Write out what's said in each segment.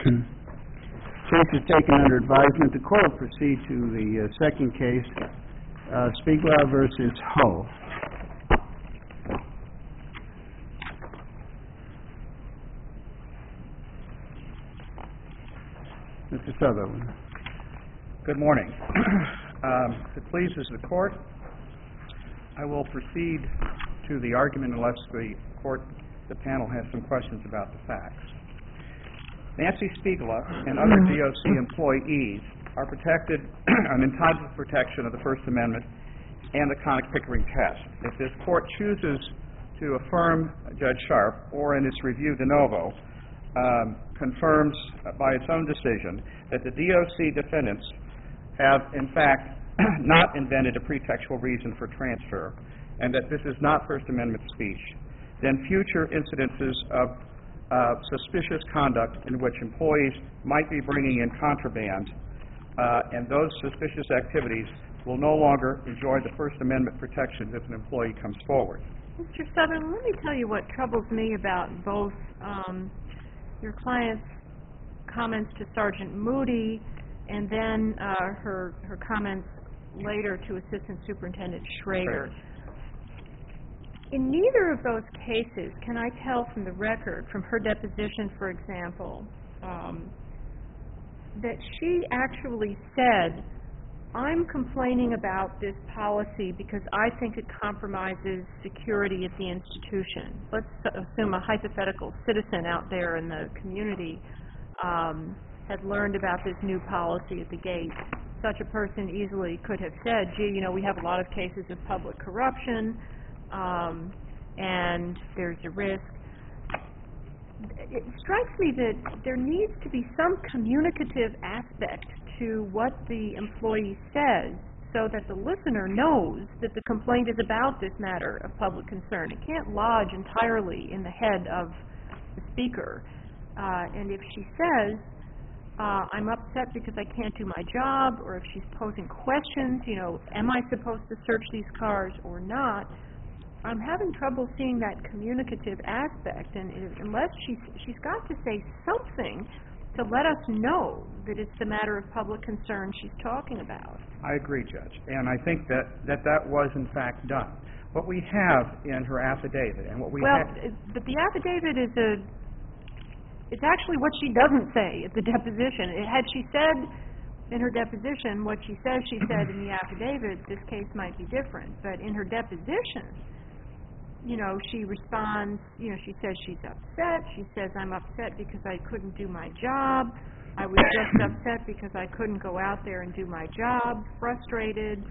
Case is taken under advisement. The court will proceed to the second case, Spiegler versus Ho. Mr. Sutherland. Good morning. If it pleases the court, I will proceed to the argument unless the panel has some questions about the facts. Nancy Spiegler and other DOC employees are protected and entitled to protection of the First Amendment and the Connick-Pickering test. If this court chooses to affirm Judge Sharp, or in its review de novo, confirms by its own decision that the DOC defendants have, in fact, not invented a pretextual reason for transfer, and that this is not First Amendment speech, then future incidences of suspicious conduct in which employees might be bringing in contraband and those suspicious activities will no longer enjoy the First Amendment protections if an employee comes forward. Mr. Sutherland, let me tell you what troubles me about both your client's comments to Sergeant Moody and then her comments later to Assistant Superintendent Schrader. In neither of those cases can I tell from the record, from her deposition, for example, that she actually said, I'm complaining about this policy because I think it compromises security at the institution. Let's assume a hypothetical citizen out there in the community had learned about this new policy at the gate. Such a person easily could have said, gee, we have a lot of cases of public corruption, and there's a risk. It strikes me that there needs to be some communicative aspect to what the employee says so that the listener knows that the complaint is about this matter of public concern. It can't lodge entirely in the head of the speaker. And if she says, I'm upset because I can't do my job, or if she's posing questions, am I supposed to search these cars or not, I'm having trouble seeing that communicative aspect, and unless she's got to say something to let us know that it's the matter of public concern she's talking about. I agree, Judge, and I think that was in fact done. What we have in her affidavit and what we but the affidavit it's actually what she doesn't say at the deposition. Had she said in her deposition what she says she said in the affidavit, this case might be different. But in her deposition, she responds, she says she's upset. She says, I'm upset because I couldn't do my job. I was just upset because I couldn't go out there and do my job. Frustrated.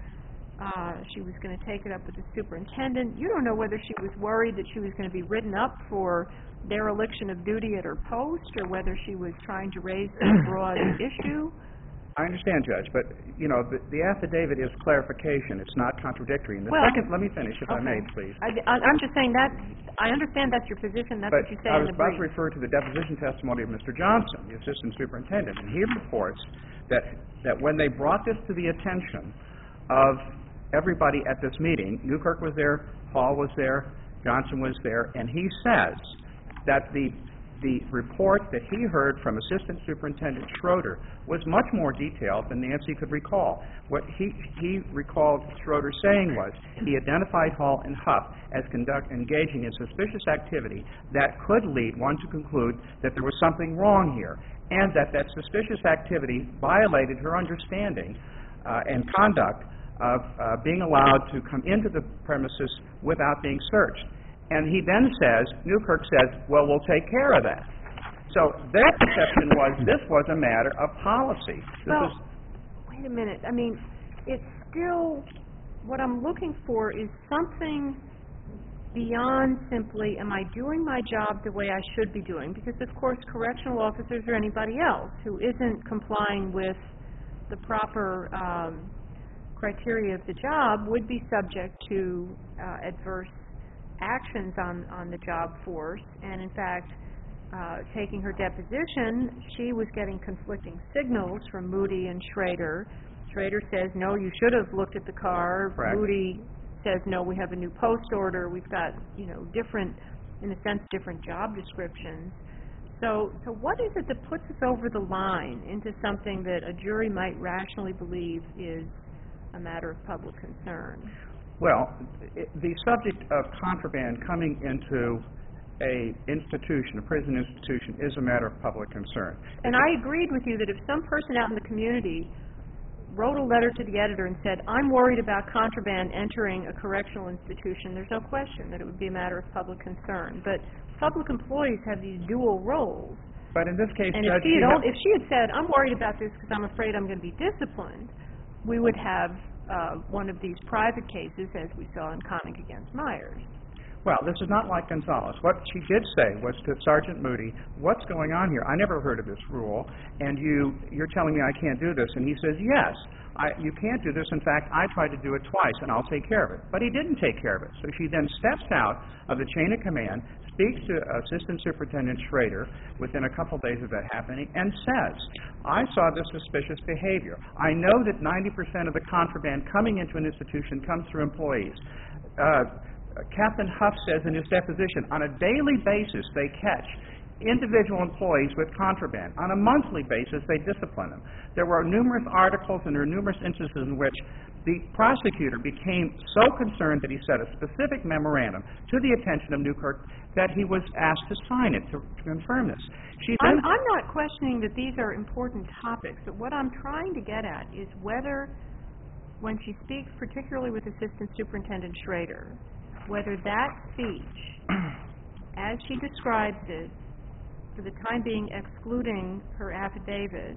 She was going to take it up with the superintendent. You don't know whether she was worried that she was going to be written up for dereliction of duty at her post, or whether she was trying to raise a broad issue. I understand, Judge, but, the affidavit is clarification. It's not contradictory. And second, let me finish, if I may, please. I'm just saying that, I understand that's your position. That's what you say in the brief. I was about to refer to the deposition testimony of Mr. Johnson, the assistant superintendent, and he reports that when they brought this to the attention of everybody at this meeting, Newkirk was there, Hall was there, Johnson was there, and he says that the report that he heard from Assistant Superintendent Schroeder was much more detailed than Nancy could recall. What he recalled Schroeder saying was he identified Hall and Huff as engaging in suspicious activity that could lead one to conclude that there was something wrong here, and that suspicious activity violated her understanding and conduct of being allowed to come into the premises without being searched. And he then says, Newkirk says, well, we'll take care of that. So their perception was this was a matter of policy. Wait a minute. I mean, it's still, what I'm looking for is something beyond simply, am I doing my job the way I should be doing? Because, of course, correctional officers or anybody else who isn't complying with the proper criteria of the job would be subject to adverse actions on the job force. And in fact, taking her deposition, she was getting conflicting signals from Moody and Schrader. Schrader says, no, you should have looked at the car. Correct. Moody says, no, we have a new post order. We've got, different, in a sense, different job descriptions. So what is it that puts us over the line into something that a jury might rationally believe is a matter of public concern? Well, the subject of contraband coming into a prison institution, is a matter of public concern. And I agreed with you that if some person out in the community wrote a letter to the editor and said, I'm worried about contraband entering a correctional institution, there's no question that it would be a matter of public concern. But public employees have these dual roles. But in this case, and Judge, if she had said, I'm worried about this because I'm afraid I'm going to be disciplined, we would have one of these private cases, as we saw in Connick against Myers. Well, this is not like Gonzalez. What she did say was to Sergeant Moody, what's going on here? I never heard of this rule, and you're telling me I can't do this. And he says, yes, you can't do this. In fact, I tried to do it twice, and I'll take care of it. But he didn't take care of it. So she then steps out of the chain of command, speaks to Assistant Superintendent Schrader within a couple days of that happening, and says, I saw this suspicious behavior. I know that 90% of the contraband coming into an institution comes through employees. Captain Huff says in his deposition, on a daily basis they catch individual employees with contraband. On a monthly basis they discipline them. There were numerous articles and there were numerous instances in which the prosecutor became so concerned that he set a specific memorandum to the attention of Newkirk that he was asked to sign it to confirm this. I'm not questioning that these are important topics, but what I'm trying to get at is whether, when she speaks particularly with Assistant Superintendent Schrader, whether that speech, as she describes it, for the time being excluding her affidavit,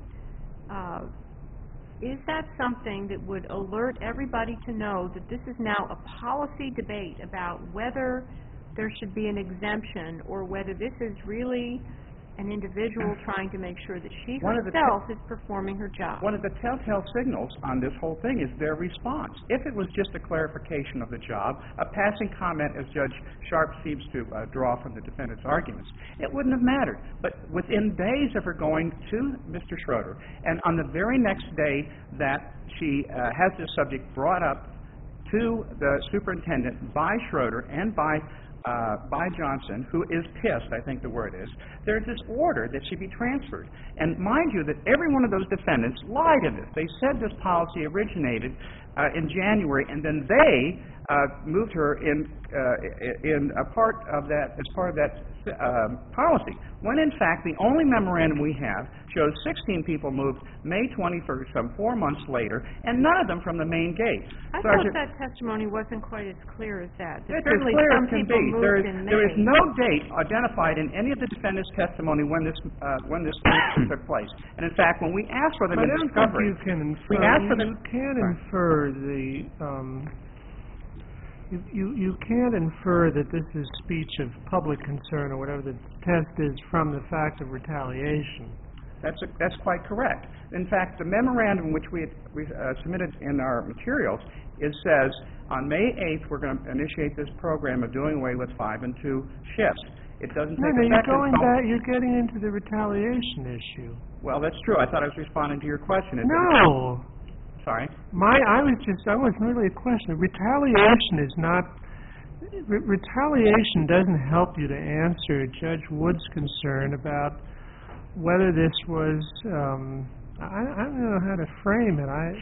is that something that would alert everybody to know that this is now a policy debate about whether there should be an exemption or whether this is really an individual trying to make sure that she herself is performing her job? One of the telltale signals on this whole thing is their response. If it was just a clarification of the job, a passing comment, as Judge Sharp seems to draw from the defendant's arguments, it wouldn't have mattered. But within days of her going to Mr. Schroeder, and on the very next day that she has this subject brought up to the superintendent by Schroeder and by Johnson, who is pissed, I think the word is, there's this order that she be transferred. And mind you that every one of those defendants lied in this. They said this policy originated in January, and then they moved her in a part of that, as part of that policy, when in fact the only memorandum we have shows 16 people moved May 21st, some 4 months later, and none of them from the main gate. I thought that testimony wasn't quite as clear as that. It's as clear as can be. There is no date identified in any of the defendants' testimony when this case took place. And in fact, when we asked for them in discovery, you can infer, we asked for them. You can't infer the. You can't infer that this is speech of public concern or whatever the test is from the fact of retaliation. That's quite correct. In fact, the memorandum which we submitted in our materials, it says on May 8th we're going to initiate this program of doing away with 5 and 2 shifts. It doesn't take effect. You're getting into the retaliation issue. Well, that's true. I thought I was responding to your question. No. Sorry. That wasn't really a question. Retaliation is not. Retaliation doesn't help you to answer Judge Wood's concern about whether this was. I don't know how to frame it. I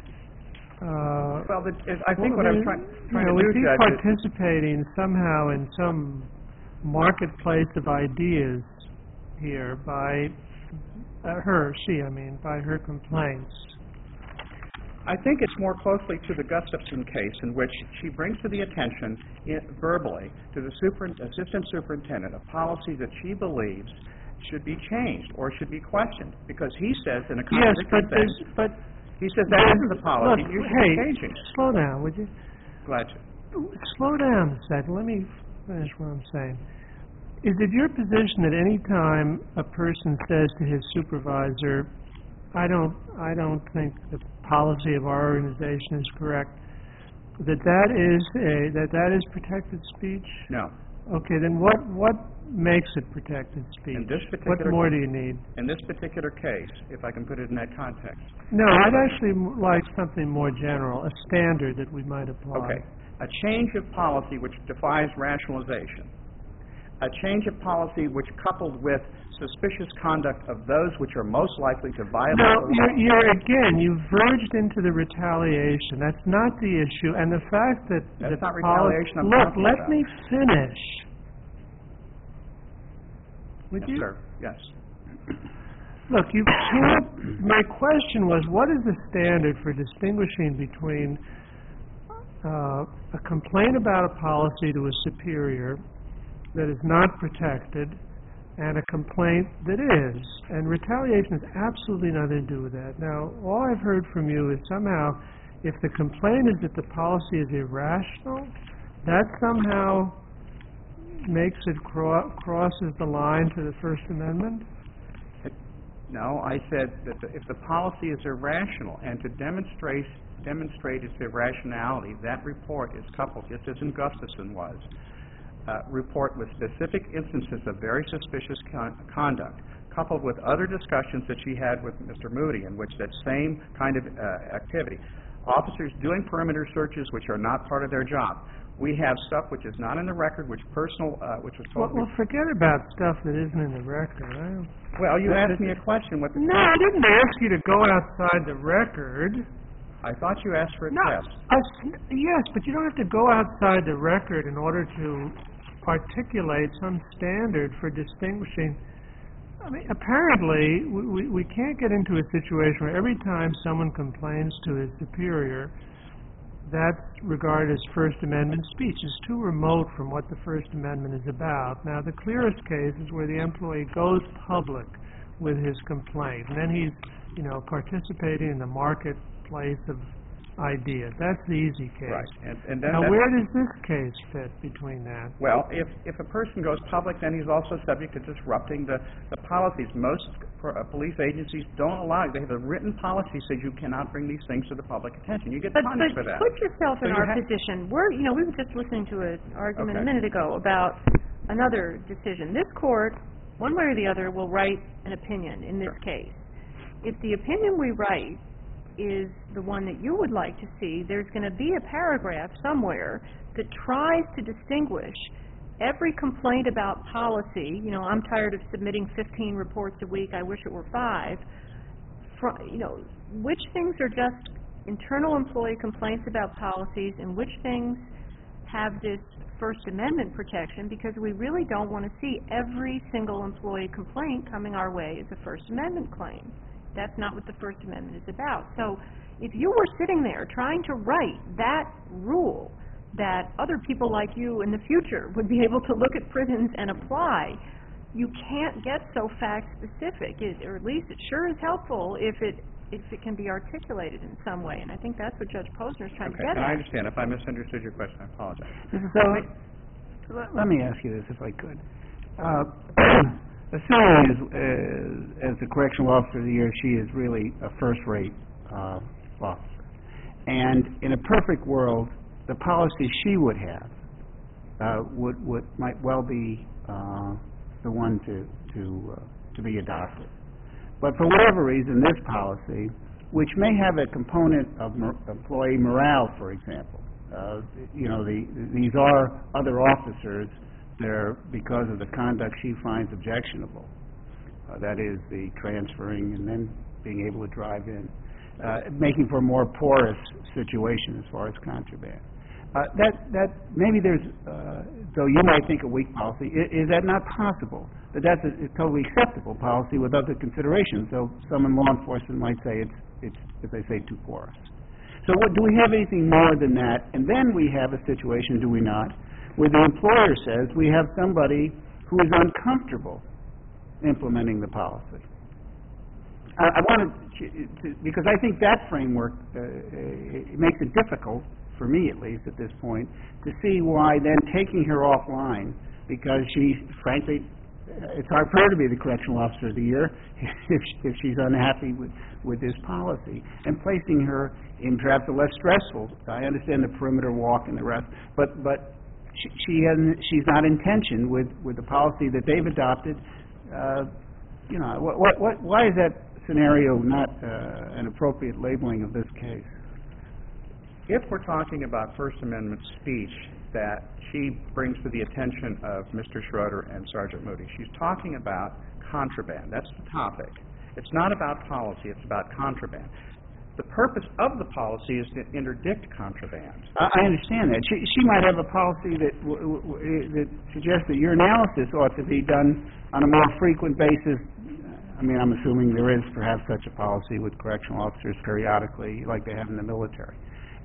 think what I'm trying to do, Judge, is participating somehow in some marketplace of ideas here by by her complaints. I think it's more closely to the Gustafson case, in which she brings to the attention verbally to the assistant superintendent a policy that she believes should be changed or should be questioned, because he says in a contradictory thing, but he says that isn't the policy. Look, you should be changing it. Slow down, would you? Glad to. Slow down a second. Let me finish what I'm saying. Is it your position that any time a person says to his supervisor, I don't think the policy of our organization is correct, that is protected speech? No. Okay, then what makes it protected speech? What more do you need? In this particular case, if I can put it in that context. No, I'd actually like something more general, a standard that we might apply. Okay. A change of policy which defies rationalization. A change of policy which, coupled with suspicious conduct of those which are most likely to violate No, the law. you verged into the retaliation. That's not the issue. And the fact that That's the not retaliation I'm Look, talking let about. me finish. Would Yes, you? sir. Yes. Look, you can't. My question was, what is the standard for distinguishing between a complaint about a policy to a superior that is not protected and a complaint that is? And retaliation has absolutely nothing to do with that. Now, all I've heard from you is somehow, if the complaint is that the policy is irrational, that somehow makes it crosses the line to the First Amendment? No, I said that if the policy is irrational, and to demonstrate its irrationality, that report is coupled, just as in Gustafson was, report with specific instances of very suspicious conduct, coupled with other discussions that she had with Mr. Moody, in which that same kind of activity. Officers doing perimeter searches which are not part of their job. We have stuff which is not in the record, which was told Well, forget about stuff that isn't in the record. Well, you asked me a question. No, I didn't ask you to go outside the record. I thought you asked for a No, test. yes, but you don't have to go outside the record in order to articulate some standard for distinguishing. I mean, apparently, we can't get into a situation where every time someone complains to his superior, that's regarded as First Amendment speech. It's too remote from what the First Amendment is about. Now, the clearest case is where the employee goes public with his complaint, and then he's, participating in the marketplace of ideas. That's the easy case. Right. And then now, where does this case fit between that? Well, if a person goes public, then he's also subject to disrupting the policies. Most police agencies don't allow. They have a written policy says you cannot bring these things to the public attention. You get punished for that. Put yourself in So our position. We were just listening to an argument a minute ago about another decision. This court, one way or the other, will write an opinion in this case. If the opinion we write is the one that you would like to see, there's going to be a paragraph somewhere that tries to distinguish every complaint about policy. I'm tired of submitting 15 reports a week, I wish it were 5. Which things are just internal employee complaints about policies and which things have this First Amendment protection, because we really don't want to see every single employee complaint coming our way as a First Amendment claim. That's not what the First Amendment is about. So if you were sitting there trying to write that rule that other people like you in the future would be able to look at prisons and apply, you can't get so fact-specific, or at least it sure is helpful if it can be articulated in some way. And I think that's what Judge Posner is trying to get at. I understand. If I misunderstood your question, I apologize. So let me ask you this, if I could. Assuming as the correctional officer of the year, she is really a first-rate officer. And in a perfect world, the policy she would have might well be the one to be adopted. But for whatever reason, this policy, which may have a component of employee morale, for example, these are other officers there because of the conduct she finds objectionable. That is the transferring and then being able to drive in, making for a more porous situation as far as contraband. That maybe there's, though you might think a weak policy, is that not possible? That that's a totally acceptable policy with other considerations. So some in law enforcement might say it's as they say, too porous. So do we have anything more than that? And then we have a situation, do we not, where the employer says we have somebody who is uncomfortable implementing the policy. I wanted to, because I think that framework it makes it difficult, for me at least at this point, to see why then taking her offline, because she, frankly, it's hard for her to be the correctional officer of the year if she's unhappy with this policy, and placing her in perhaps a less stressful. I understand the perimeter walk and the rest, but she's not in tension with the policy that they've adopted. Why is that scenario not an appropriate labeling of this case? If we're talking about First Amendment speech, that she brings to the attention of Mr. Schroeder and Sergeant Moody. She's talking about contraband. That's the topic. It's not about policy. It's about contraband. The purpose of the policy is to interdict contraband. I understand that. She might have a policy that that suggests that your analysis ought to be done on a more frequent basis. I mean, I'm assuming there is perhaps such a policy with correctional officers periodically, like they have in the military.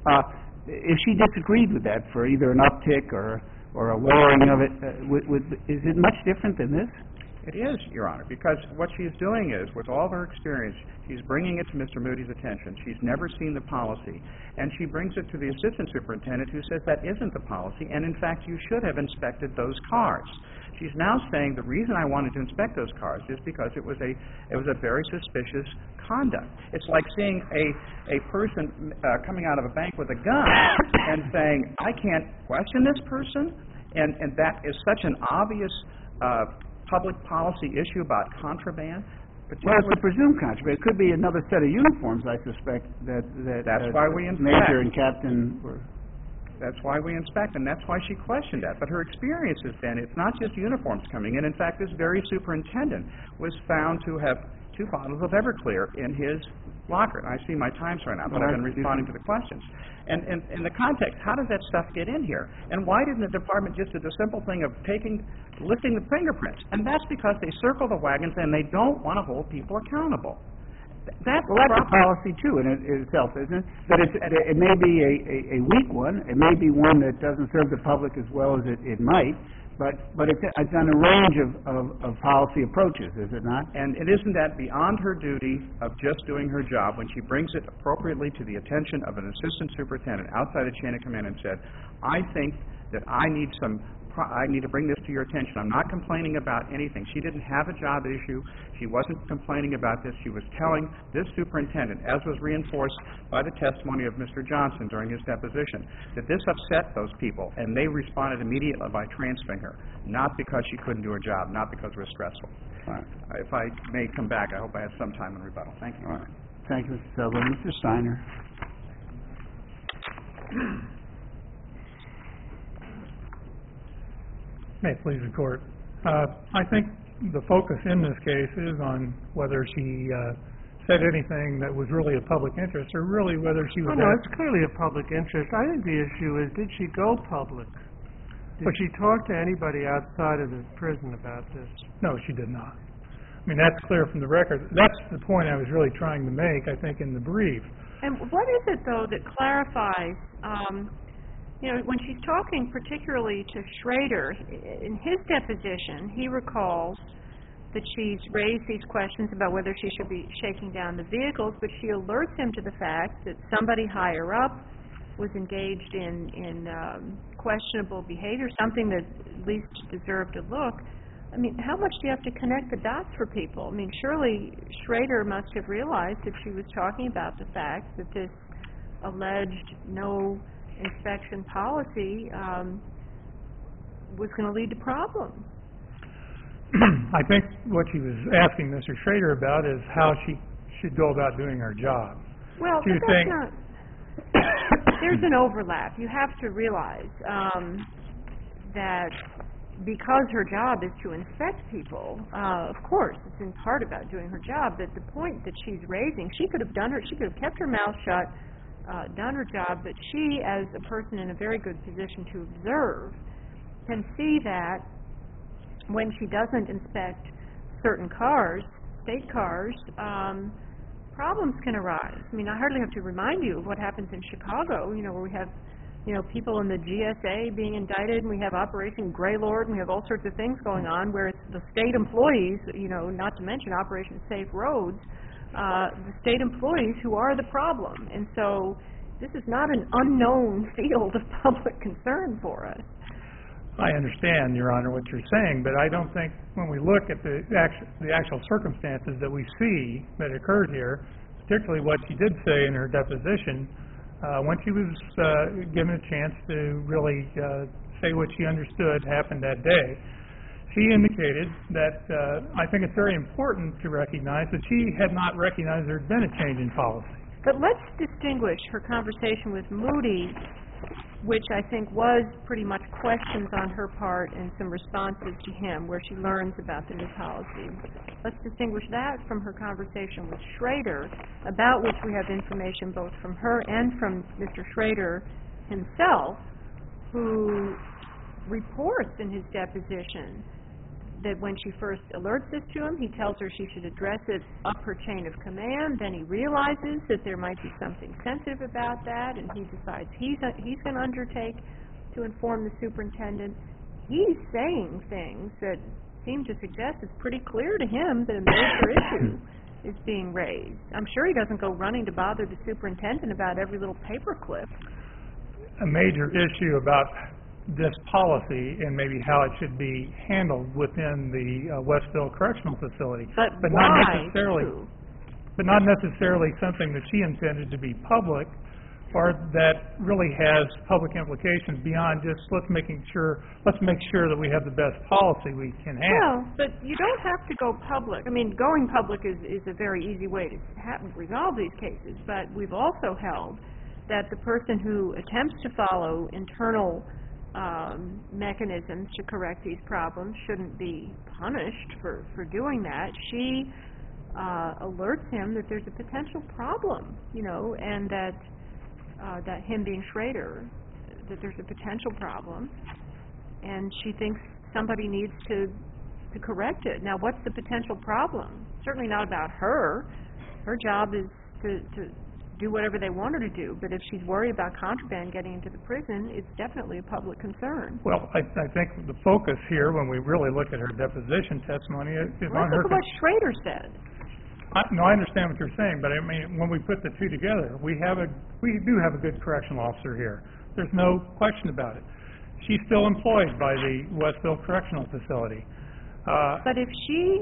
If she disagreed with that for either an uptick or a lowering of it, is it much different than this? It is, Your Honor, because what she's doing is, with all of her experience, she's bringing it to Mr. Moody's attention. She's never seen the policy, and she brings it to the assistant superintendent, who says that isn't the policy, and in fact, you should have inspected those cars. She's now saying the reason I wanted to inspect those cars is because it was a very suspicious conduct. It's like seeing a person coming out of a bank with a gun and saying, I can't question this person, and that is such an obvious public policy issue about contraband. Well, it's a presumed contraband. It could be another set of uniforms, I suspect, that's why we inspect. Major and Captain were... That's why we inspect, and that's why she questioned that. But her experience has been, it's not just uniforms coming in. In fact, this very superintendent was found to have 2 bottles of Everclear in his locker. And I see my time's run out, but I've been responding to the questions. And in the context, how does that stuff get in here? And why didn't the department just do the simple thing of lifting the fingerprints? And that's because they circle the wagons and they don't want to hold people accountable. That's a policy too in itself, isn't it? That it may be a weak one. It may be one that doesn't serve the public as well as it might. But it's on a range of policy approaches, is it not? And isn't that beyond her duty of just doing her job when she brings it appropriately to the attention of an assistant superintendent outside the chain of command and said, I think that I need to bring this to your attention. I'm not complaining about anything. She didn't have a job issue. She wasn't complaining about this. She was telling this superintendent, as was reinforced by the testimony of Mr. Johnson during his deposition, that this upset those people, and they responded immediately by transferring her, not because she couldn't do her job, not because it was stressful. All right. If I may come back, I hope I have some time in rebuttal. Thank you. All right. Thank you, Mr. Sutherland. Mr. Steiner. May it please the Court. I think the focus in this case is on whether she said anything that was really of public interest, or really whether she was... No, it's clearly of public interest. I think the issue is, did she go public? Did she talk to anybody outside of the prison about this? No, she did not. I mean, that's clear from the record. That's the point I was really trying to make, I think, in the brief. And what is it, though, that clarifies... when she's talking particularly to Schrader, in his deposition, he recalls that she's raised these questions about whether she should be shaking down the vehicles, but she alerts him to the fact that somebody higher up was engaged in questionable behavior, something that at least deserved a look. I mean, how much do you have to connect the dots for people? I mean, surely Schrader must have realized that she was talking about the fact that this alleged no inspection policy was going to lead to problems. I think what she was asking Mr. Schrader about is how she should go about doing her job. Well, but that's not... There's an overlap. You have to realize that because her job is to inspect people, of course, it's in part about doing her job, but the point that she's raising, she could have kept her mouth shut, done her job, but she, as a person in a very good position to observe, can see that when she doesn't inspect certain cars, state cars, problems can arise. I mean, I hardly have to remind you of what happens in Chicago, where we have, people in the GSA being indicted, and we have Operation Greylord, and we have all sorts of things going on where it's the state employees, not to mention Operation Safe Roads, the state employees who are the problem. And so this is not an unknown field of public concern for us. I understand, Your Honor, what you're saying, but I don't think when we look at the actual circumstances that we see that occurred here, particularly what she did say in her deposition, when she was given a chance to really say what she understood happened that day, she indicated that I think it's very important to recognize that she had not recognized there had been a change in policy. But let's distinguish her conversation with Moody which I think was pretty much questions on her part and some responses to him where she learns about the new policy. Let's distinguish that from her conversation with Schrader, about which we have information both from her and from Mr. Schrader himself, who reports in his deposition that when she first alerts this to him, he tells her she should address it up her chain of command. Then he realizes that there might be something sensitive about that, and he decides he's going to undertake to inform the superintendent. He's saying things that seem to suggest it's pretty clear to him that a major issue is being raised. I'm sure he doesn't go running to bother the superintendent about every little paperclip. A major issue about this policy and maybe how it should be handled within the Westville Correctional Facility. But not why, necessarily, too? but not necessarily something that she intended to be public, or that really has public implications beyond just let's make sure that we have the best policy we can have. Well, but you don't have to go public. I mean, going public is a very easy way to resolve these cases, but we've also held that the person who attempts to follow internal mechanisms to correct these problems shouldn't be punished for doing that. She alerts him that there's a potential problem, and that him being Schrader, that there's a potential problem, and she thinks somebody needs to correct it. Now, what's the potential problem? Certainly not about her. Her job is to do whatever they want her to do, but if she's worried about contraband getting into the prison, it's definitely a public concern. Well, I think the focus here, when we really look at her deposition testimony, is on her... Look at what Schrader said. No, I understand what you're saying, but I mean, when we put the two together, we do have a good correctional officer here. There's no question about it. She's still employed by the Westville Correctional Facility. But if she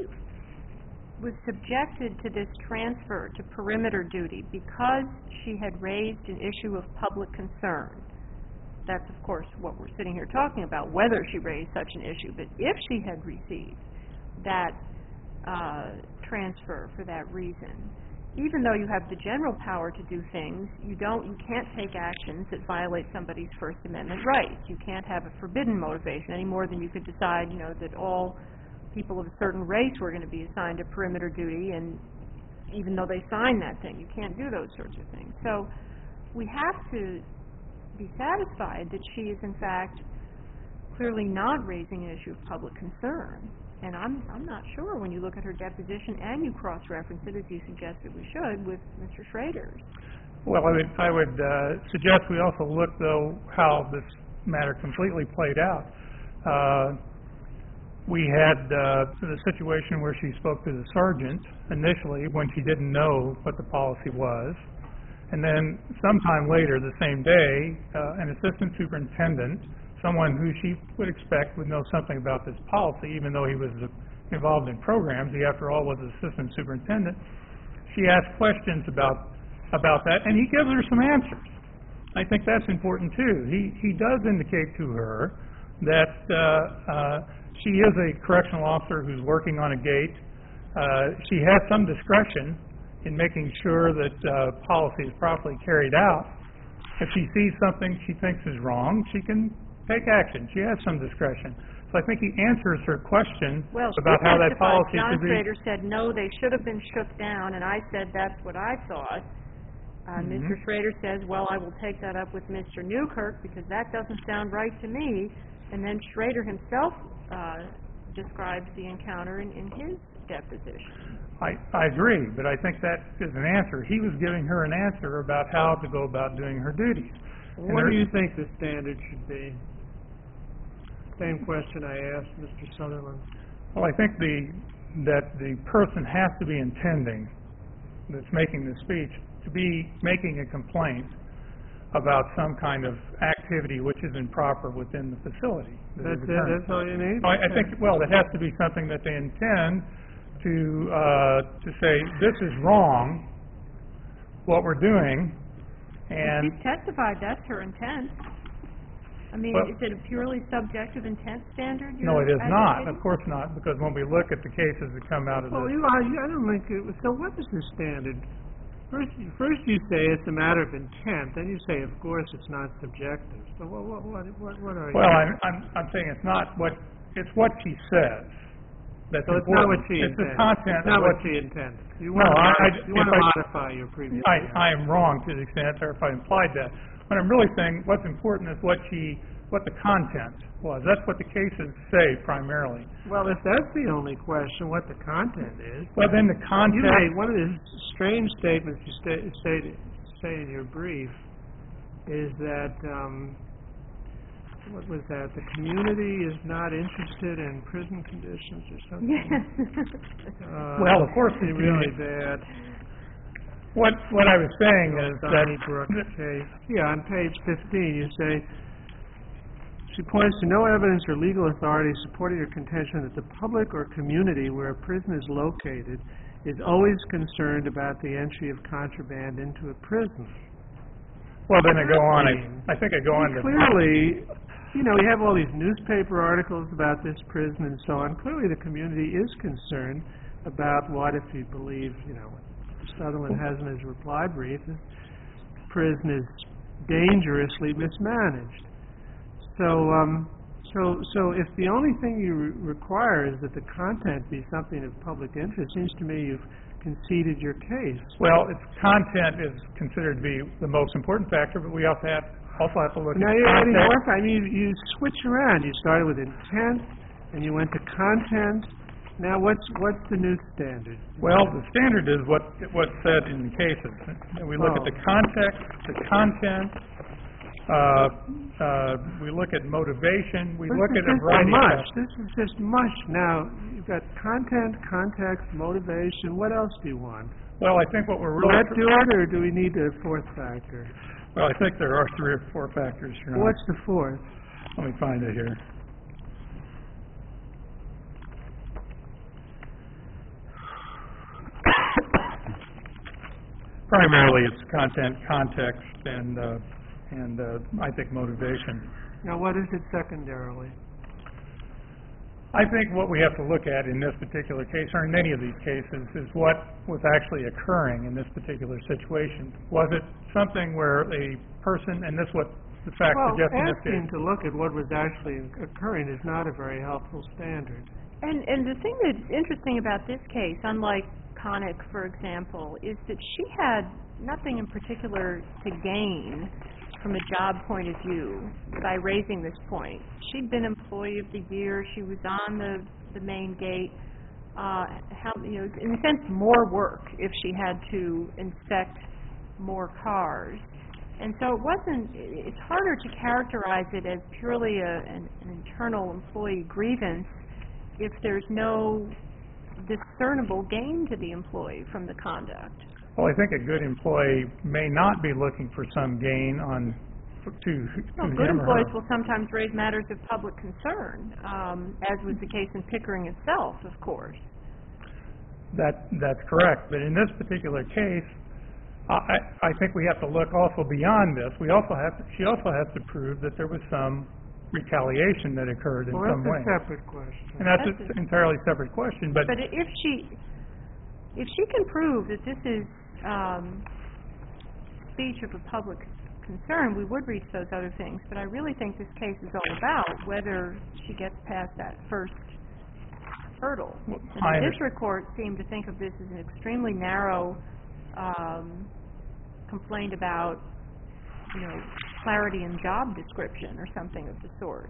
was subjected to this transfer to perimeter duty because she had raised an issue of public concern, that's, of course, what we're sitting here talking about, whether she raised such an issue. But if she had received that transfer for that reason, even though you have the general power to do things, you can't take actions that violate somebody's First Amendment rights. You can't have a forbidden motivation any more than you could decide, that all people of a certain race were going to be assigned to perimeter duty, and even though they signed that thing, you can't do those sorts of things. So we have to be satisfied that she is, in fact, clearly not raising an issue of public concern. And I'm not sure when you look at her deposition and you cross-reference it, as you suggested we should, with Mr. Schrader's. Well, I would suggest we also look, though, how this matter completely played out. We had the situation where she spoke to the sergeant initially when she didn't know what the policy was. And then sometime later, the same day, an assistant superintendent, someone who she would expect would know something about this policy, even though he was involved in programs, he, after all, was assistant superintendent. She asked questions about that, and he gives her some answers. I think that's important, too. He does indicate to her that she is a correctional officer who's working on a gate. She has some discretion in making sure that policy is properly carried out. If she sees something she thinks is wrong, she can take action. She has some discretion. So I think he answers her question about how that policy should be. John Schrader said, no, they should have been shook down, and I said that's what I thought. Mr. Schrader says, well, I will take that up with Mr. Newkirk because that doesn't sound right to me. And then Schrader himself describes the encounter in his deposition. I agree, but I think that is an answer. He was giving her an answer about how to go about doing her duties. What do you think the standard should be? Same question I asked Mr. Sutherland. Well, I think that the person has to be intending, that's making the speech, to be making a complaint about some kind of activity which is improper within the facility. That's it? That's all you need? I think, it has to be something that they intend to say, this is wrong, what we're doing, and... She's testified that's her intent. I mean, is it a purely subjective intent standard? No, it is not. Of course not, because when we look at the cases that come out of this... I don't think it was... So what is the standard? First you say it's a matter of intent, then you say, of course, it's not subjective. So what are you? Well, I'm saying it's not it's what she says. That's So it's not what important. she It's intended. the content It's not of what she intended. You No, want to if I- modify your previous. I am wrong to the extent, or if I implied that. What I'm really saying, what's important is what the content was. That's what the cases say primarily. Well, if that's the only question, what the content is. Well, then the You content. made one of the strange statements you say in your brief is that, what was that? The community is not interested in prison conditions or something? Yes. Well, of course it's the really community- bad. What I was saying is that Donnybrook case. Yeah, on page 15, you say, she points to no evidence or legal authority supporting your contention that the public or community where a prison is located is always concerned about the entry of contraband into a prison. Well, then I go on. I think I go on to. Clearly, you know, we have all these newspaper articles about this prison and so on. Clearly, the community is concerned about what, if you believe, you know, what Sutherland has in his reply brief, this prison is dangerously mismanaged. So if the only thing you require is that the content be something of public interest, it seems to me you've conceded your case. Well, its content is considered to be the most important factor, but we also have to look Now at you're adding context. more. I mean, you switch around. You started with intent, and you went to content. Now, what's the new standard? Well, the standard is what's said in the cases. And we look at the context, the content. We look at motivation. We look at a variety of mush. stuff. This is just mush. Now, you've got content, context, motivation. What else do you want? Well, I think what we're Will really... that do it, or do we need a fourth factor? Well, I think there are 3 or 4 factors, Your Honor. What's the fourth? Let me find it here. Primarily, it's content, context, and I think motivation. Now, what is it secondarily? I think what we have to look at in this particular case, or in any of these cases, is what was actually occurring in this particular situation. Was it something where a person, and this is what the fact suggests in this asking case. to look at what was actually occurring is not a very helpful standard. And the thing that's interesting about this case, unlike Connick, for example, is that she had nothing in particular to gain from a job point of view by raising this point. She'd been Employee of the Year. She was on the main gate. In a sense, more work if she had to inspect more cars. And so it's harder to characterize it as purely an internal employee grievance if there's no discernible gain to the employee from the conduct. Well, I think a good employee may not be looking for some gain to Good employees will sometimes raise matters of public concern, as was the case in Pickering itself, of course. That's correct. But in this particular case, I think we have to look also beyond this. She also has to prove that there was some retaliation that occurred in some way. That's a separate question. And that's an entirely separate question. But if she can prove that this is speech of a public concern, we would reach those other things. But I really think this case is all about whether she gets past that first hurdle. And the district court seemed to think of this as an extremely narrow complaint about, clarity in job description or something of the sort.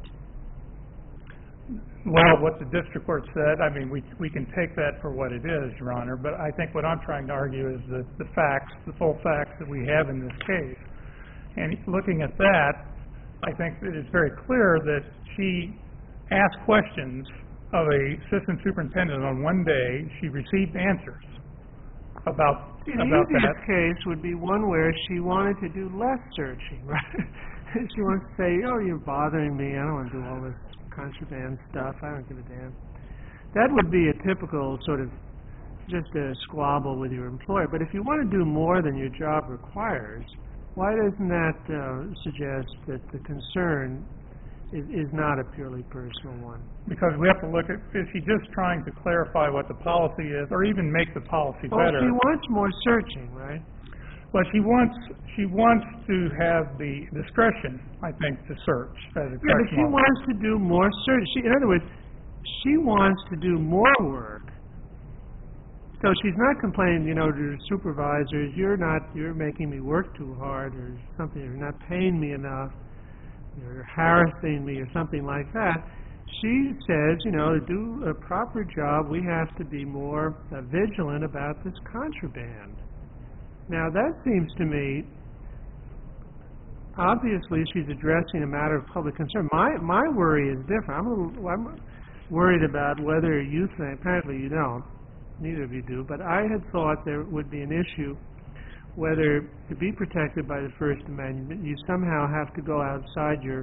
Well, what the district court said, I mean, we can take that for what it is, Your Honor, but I think what I'm trying to argue is the facts, the full facts that we have in this case. And looking at that, I think it is very clear that she asked questions of a assistant superintendent on one day. She received answers about The that. easiest case would be one where she wanted to do less searching, right? She wants to say, oh, you're bothering me, I don't want to do all this contraband stuff, I don't give a damn. That would be a typical sort of just a squabble with your employer. But if you want to do more than your job requires, why doesn't that suggest that the concern is not a purely personal one? Because we have to look at, is she just trying to clarify what the policy is or even make the policy better? Well, she wants more searching, right? Well, she wants to have the discretion, I think, to search as a Yeah, but she correctional officer. wants to do more search. In other words, she wants to do more work. So she's not complaining, to her supervisors, you're making me work too hard or something, you're not paying me enough, you're harassing me or something like that. She says, to do a proper job, we have to be more vigilant about this contraband. Now, that seems to me, obviously, she's addressing a matter of public concern. My worry is different. I'm worried about whether you think, apparently you don't, neither of you do, but I had thought there would be an issue whether to be protected by the First Amendment, you somehow have to go outside your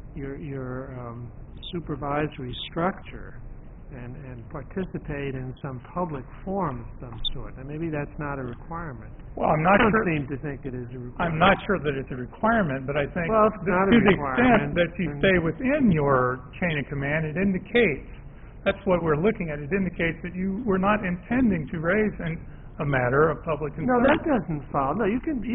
supervisory structure and participate in some public forum of some sort. And maybe that's not a requirement. Well, I'm not I sure. don't seem to think it is a requirement. I'm not sure that it's a requirement, but I think Well, it's not a to the requirement, extent that you then- stay within your chain of command, it indicates, that's what we're looking at, it indicates that you were not intending to raise a matter of public concern. No, that doesn't follow. No, you can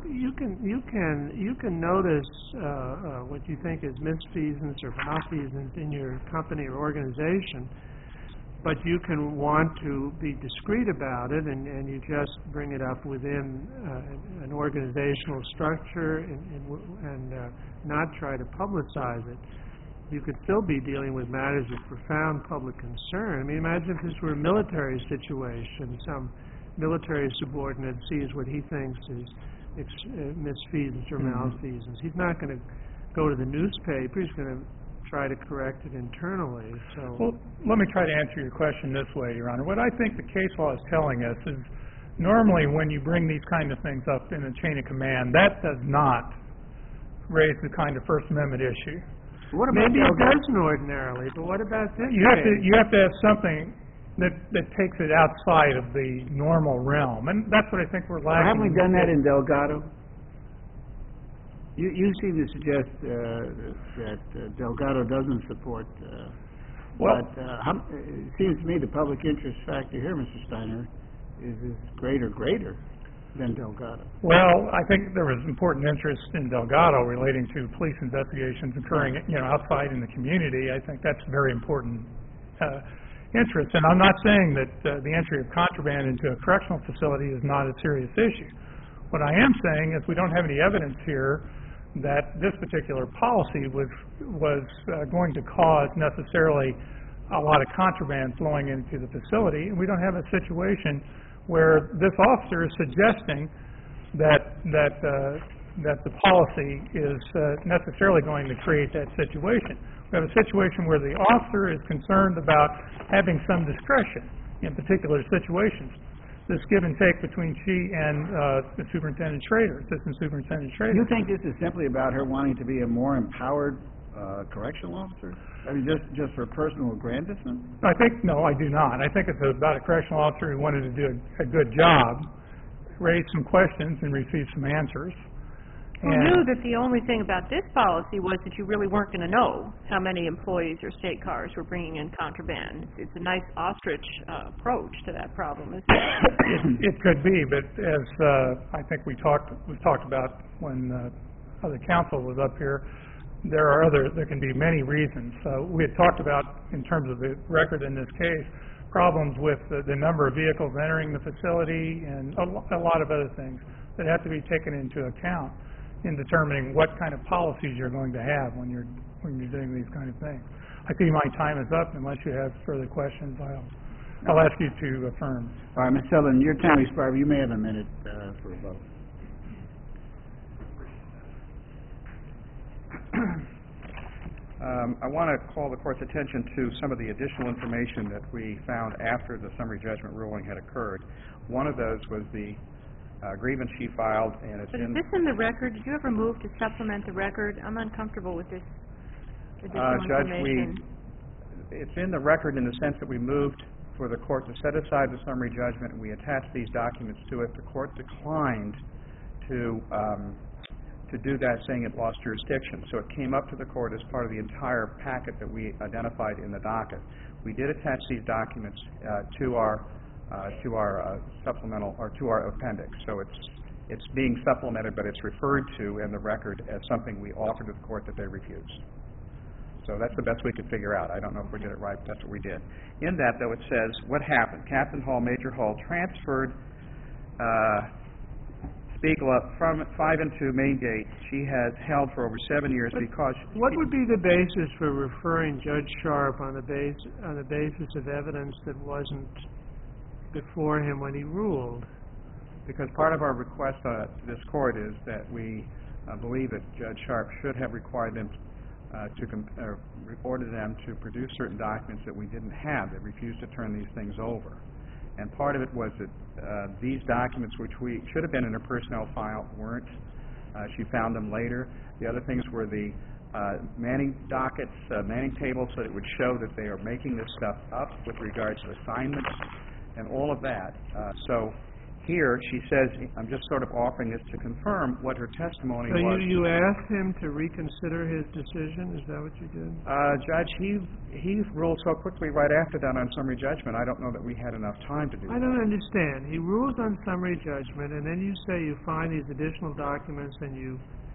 notice what you think is misfeasance or malfeasance in your company or organization, but you can want to be discreet about it, and you just bring it up within an organizational structure and not try to publicize it. You could still be dealing with matters of profound public concern. I mean, imagine if this were a military situation, some military subordinate sees what he thinks is misfeasance or malfeasance. He's not going to go to the newspaper. He's going to try to correct it internally. So, Well, let me try to answer your question this way, Your Honor. What I think the case law is telling us is normally when you bring these kind of things up in a chain of command, that does not raise the kind of First Amendment issue. What about maybe it Delgado? doesn't ordinarily, but what about this You have case? to have something that takes it outside of the normal realm, and that's what I think we're lacking. Haven't we done that in Delgado? You seem to suggest that Delgado doesn't support, Well- but it seems to me the public interest factor here, Mr. Steiner, is greater than Delgado. Well, I think there was important interest in Delgado relating to police investigations occurring, outside in the community. I think that's very important interest. And I'm not saying that the entry of contraband into a correctional facility is not a serious issue. What I am saying is we don't have any evidence here that this particular policy was going to cause necessarily a lot of contraband flowing into the facility. And we don't have a situation where this officer is suggesting that the policy is necessarily going to create that situation. We have a situation where the officer is concerned about having some discretion in particular situations. This give and take between she and the Superintendent Schrader, Assistant Superintendent Schrader. You think this is simply about her wanting to be a more empowered correctional officer? I mean, just for personal aggrandizement? No, I do not. I think it's about a correctional officer who wanted to do a good job, raise some questions, and receive some answers. Who knew that the only thing about this policy was that you really weren't going to know how many employees or state cars were bringing in contraband. It's a nice ostrich approach to that problem, isn't it? It could be, but as I think we talked about when the council was up here, there can be many reasons. We had talked about, in terms of the record in this case, problems with the number of vehicles entering the facility and a lot of other things that have to be taken into account in determining what kind of policies you're going to have when you're doing these kind of things. I see my time is up. Unless you have further questions, I'll ask you to affirm. All right, Ms. Sullivan, your time expired. You may have a minute for a vote. I want to call the Court's attention to some of the additional information that we found after the summary judgment ruling had occurred. One of those was the grievance she filed, and it's But is in... this in the record? Did you ever move to supplement the record? I'm uncomfortable with this additional Judge, information. it's in the record in the sense that we moved for the Court to set aside the summary judgment, and we attached these documents to it. The Court declined to do that, saying it lost jurisdiction. So it came up to the Court as part of the entire packet that we identified in the docket. We did attach these documents to our supplemental, or to our appendix. So it's being supplemented, but it's referred to in the record as something we offered to the court that they refused. So that's the best we could figure out. I don't know if we did it right, but that's what we did. In that, though, it says, what happened? Captain Hall, Major Hall transferred Spiegel up from 5 and 2 Main Gate. She has held for over 7 years because... What would be the basis for referring Judge Sharp on the basis of evidence that wasn't before him when he ruled? Because part of our request to this court is that we believe that Judge Sharp should have required them ordered them to produce certain documents that we didn't have. They refused to turn these things over. And part of it was that these documents, which we should have been in her personnel file, weren't. She found them later. The other things were the Manning dockets, Manning tables, so that it would show that they are making this stuff up with regards to assignments and all of that. So here she says, I'm just sort of offering this to confirm what her testimony was. So you asked him to reconsider his decision? Is that what you did? Judge, he ruled so quickly right after that on summary judgment, I don't know that we had enough time to do that. I don't understand. He rules on summary judgment, and then you say you find these additional documents and you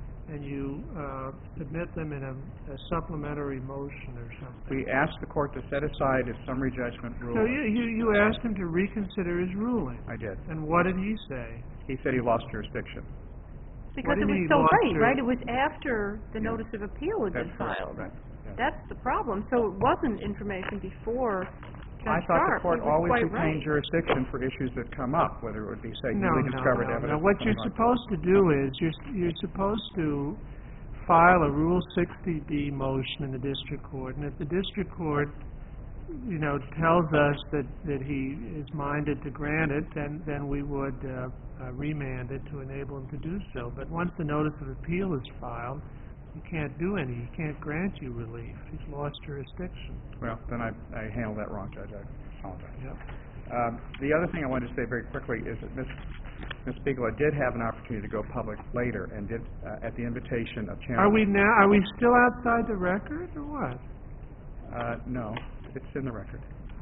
submit them in a supplementary motion or something. We asked the court to set aside his summary judgment ruling. So you asked him to reconsider his ruling. I did. And what did he say? He said he lost jurisdiction. Because it was so late, right? It was after the notice of appeal had been filed. Right. Yeah. That's the problem. So it wasn't information before I Judge thought Sharp. the court He was always quite retained right. jurisdiction for issues that come up, whether it would be, say, No. newly discovered evidence. What you're supposed to do is you're supposed to file a Rule 60B motion in the district court, and if the district court, tells us that he is minded to grant it, then we would remand it to enable him to do so. But once the notice of appeal is filed, he can't grant you relief. He's lost jurisdiction. Well, then I handled that wrong, Judge. I apologize. Yep. The other thing I wanted to say very quickly is that Ms. Spiegel did have an opportunity to go public later and did, at the invitation of Chairman... Are we still outside the record, or what? No, it's in the record.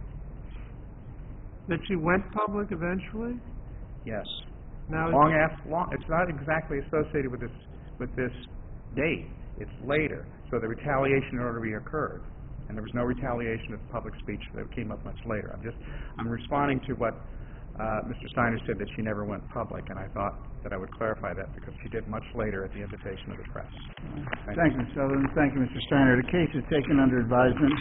That she went public eventually? Yes. Now it's not exactly associated with this date. It's later. So the retaliation already occurred. And there was no retaliation of the public speech that came up much later. I'm responding to what Mr. Steiner said, that she never went public, and I thought that I would clarify that because she did much later at the invitation of the press. Thank you, Mr. Sutherland. Thank you, Mr. Steiner. The case is taken under advisement.